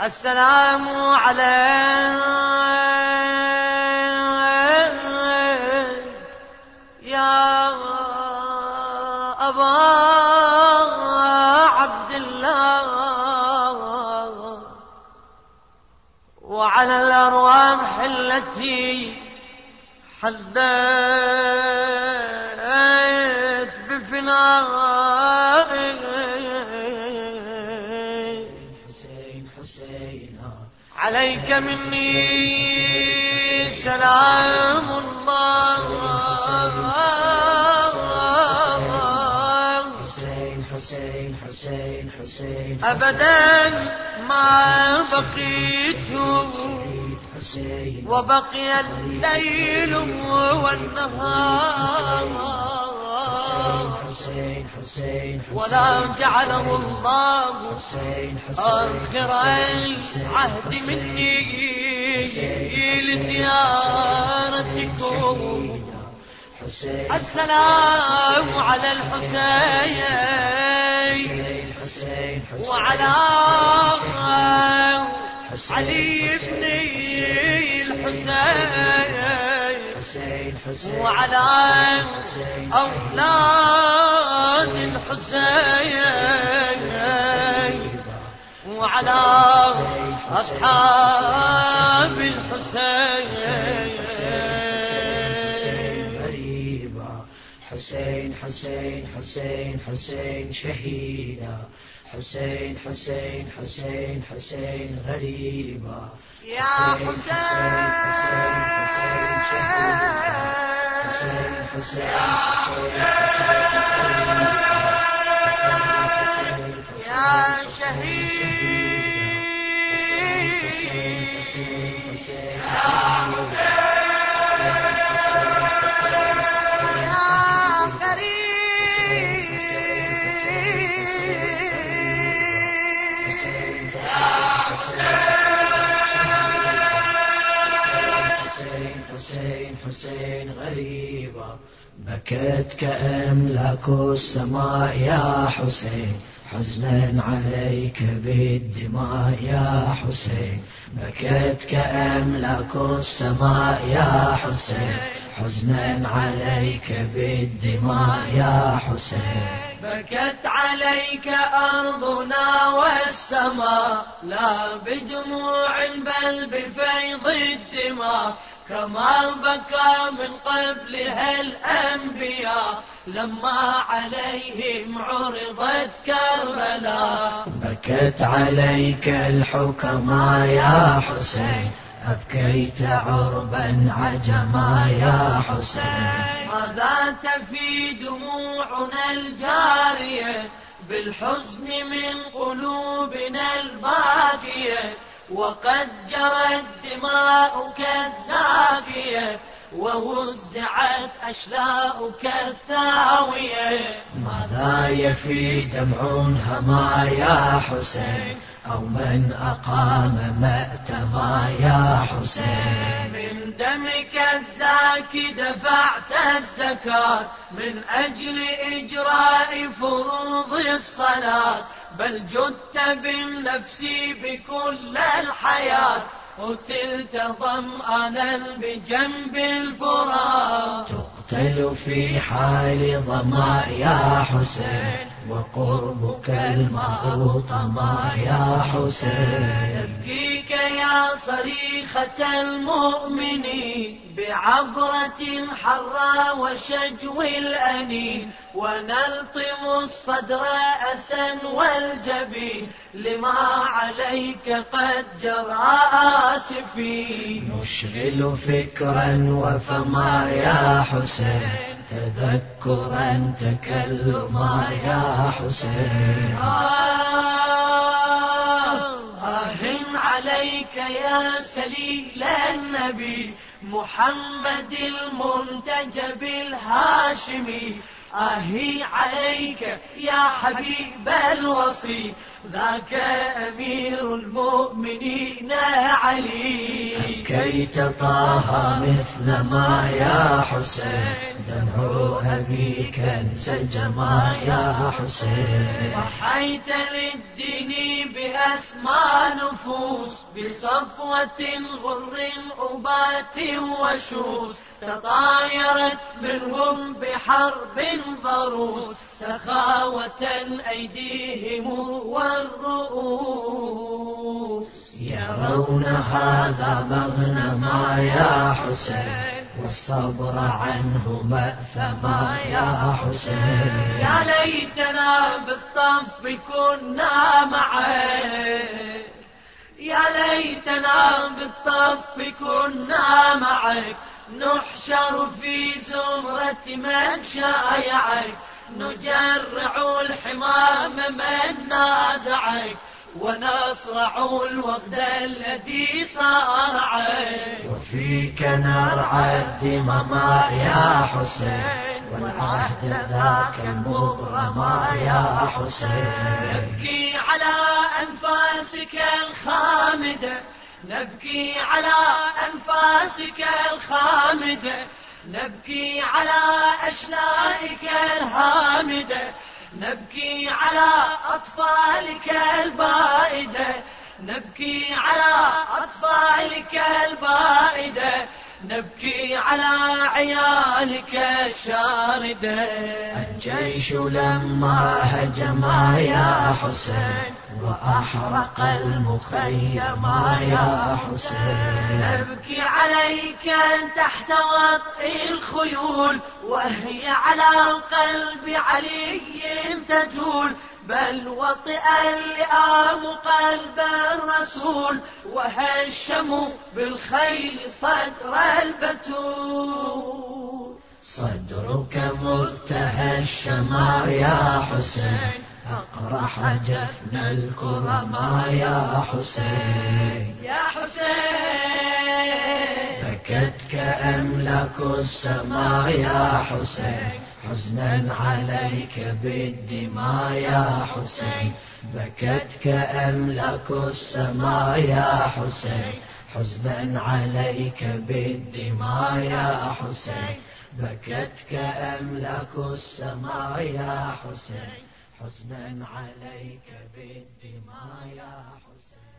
السلام عليك يا أبا عبد الله، وعلى الأرواح التي حلت بفنائك. عليك مني سلام الله، أبدا ما بقيت وبقي الليل والنهار، ولا جعله الله آخر العهد مني لزيارتكم. السلام على الحسين وعلى علي بن الحسين وعلى أولاد الحسين وعلى أصحاب الحسين. حسين حسين حسين حسين شهيدا، حسين حسين حسين حسين غريبا، يا حسين حسين حسين يا شهيد حسين غريبة، بكت كأملاك السماء يا حسين، حزنا عليك بالدماء يا حسين، بكت كأملاك السماء يا حسين، حزنا عليك بالدماء يا حسين. بكت عليك أرضنا والسماء، لا بدموع بل بفيض الدماء، كما بكى من قبلها الأنبياء لما عليهم عرضت كربلاء. بكت عليك الحكماء يا حسين، أبكيت عربا عجما يا حسين. ماذا تفي دموعنا الجارية بالحزن من قلوبنا الباكية، وقد جرت دماؤك الزاكية ووزعت أشلاؤك الثاوية. ماذا يفي دمع هما يا حسين، أو من أقام مأتما يا حسين. من دمك الزاكي دفعت الزكاة من أجل إجراء فروض الصلاة، بل جدت بالنفس بكل الحياة، قتلت ظمآنا بجنب الفرات. تقتل في حال ظما يا حسين، وقربك الماء طما يا حسين. يبكيك يا صريخة المؤمنين بعبرة حرى وشجو الأنين، ونلطم الصدر أسا والجبين لما عليك قد جرى آسفين. نشغل فكرا وفما يا حسين، تذكرا تكلما يا حسين. عليك يا سليل النبي محمد المنتجب الهاشمي، آهي عليك يا حبيب الوصي ذاك أمير المؤمنين علي. أبكيت طه مثل ما يا حسين، دمع أبيك انسجما يا حسين. ضحيت للدين بأسمى نفوس بصفوة غر أبات وشوس تطايرت منهم بحرب ضروس سخاوة أيديهم والرؤوس. يرون هذا مغنما يا حسين والصبر عنه مأثما يا حسين. يا ليتنا بالطف كنا معك، يا ليتنا بالطف كنا معك نحشر في زمرة من شايعك نجرع الحمام من نازعك ونصرع الوغد الذي صارعك. وفيك نرعى الذمما يا حسين والعهد ذاك مبرما يا حسين. نبكي على أنفاسك الخامدة، نبكي على أنفاسك الخامدة، نبكي على أشلائك الهامدة، نبكي على أطفالك البائدة، نبكي على أطفالك البائدة، نبكي على عيالك الشاردة. الجيش لما هجم يا حسين وأحرق المخيم يا حسين. نبكي عليك تحت وطئ الخيول وهي على قلب علي تجول، بل وطئ اللئام قلب الرسول وهشموا بالخيل صدر البتول. صدرك متهشما يا حسين أقرح جفن الكرما يا حسين. يا حسين بكتك أملاك السماء يا حسين حزنا عليك بالدماء يا حسين. بكتك أملاك السماء يا حسين حزنا عليك بالدماء يا حسين. بكتك أملاك السماء يا حسين حزنا عليك بالدماء يا حسين.